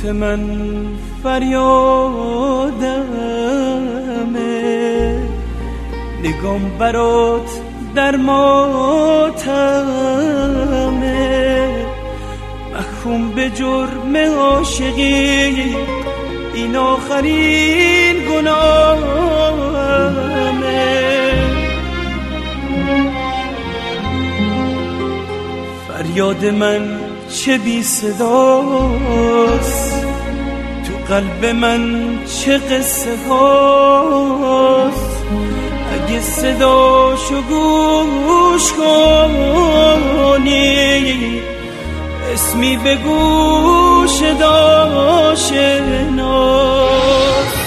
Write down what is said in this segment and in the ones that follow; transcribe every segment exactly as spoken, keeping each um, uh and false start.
من فریادمه، نگام برات در ماتمه، محکوم به جرم عاشقی این آخرین گناهمه. فریاد من چه بی صداست، تو قلب من چه قصه هاست، اگه صداشو گوش کنی اسمی به گوش داشناس.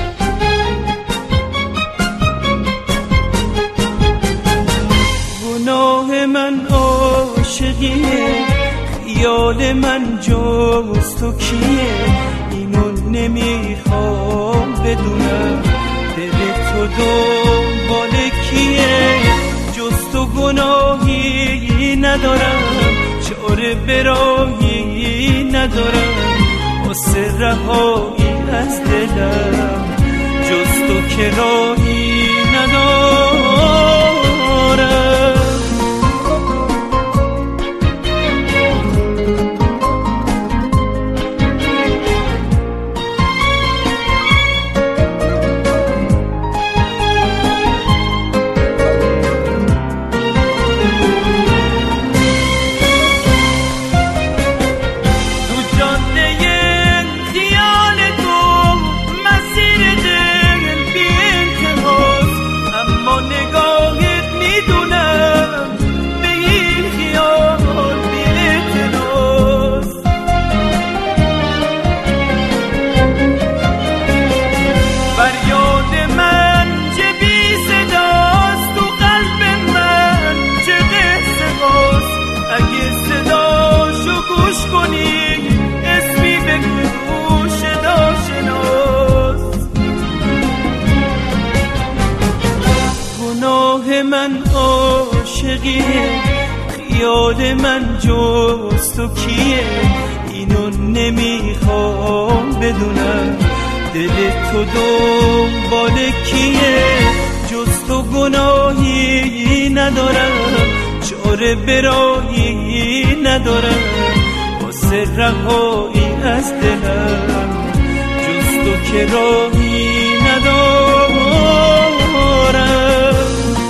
گناه من عاشقیه، خیال من جز تو کیه، اینو نمیخوام بدونم دل تو دنبال کیه. جز تو گناهی ندارم، چاره برایی ندارم، واسه رهایی از دلم جز تو که راهی ندارم. من عاشقیه، خیال من جز تو کیه، اینو نمیخوام بدونم دل تو دنبال کیه. جز تو گناهی ندارم، چاره برایی ندارم، واسه رهایی از دلم جز تو که راهی ندارم.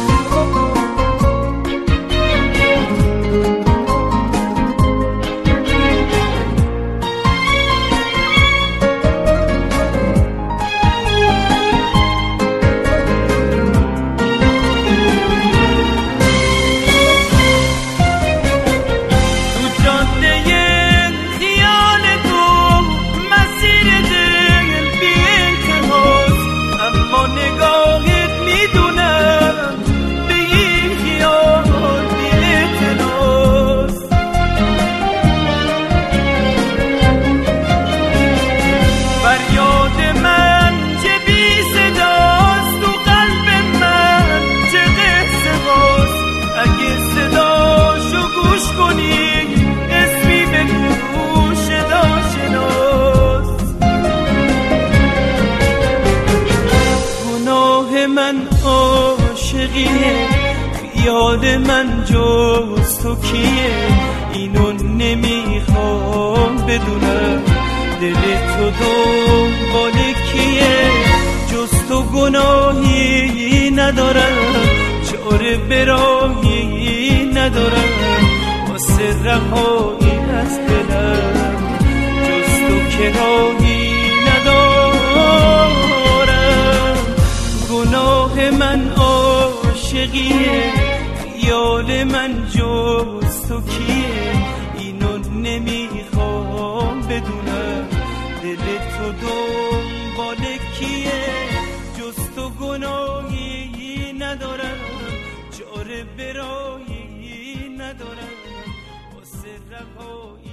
من عاشقیه، خیال من جز تو کیه، اینو نمیخوام بدونم دل تو دنبال کیه. جز تو گناهی ندارم، چاره برایی ندارم، واسه رهایی از دلم جز تو که راهی ندارم. گناه من عاشقیه، خیال من جز تو کیه، اینو نمیخوام بدونم دل تو دنبال کیه. جز تو گناهی ندارم، چاره برایی ندارم، واسه رهایی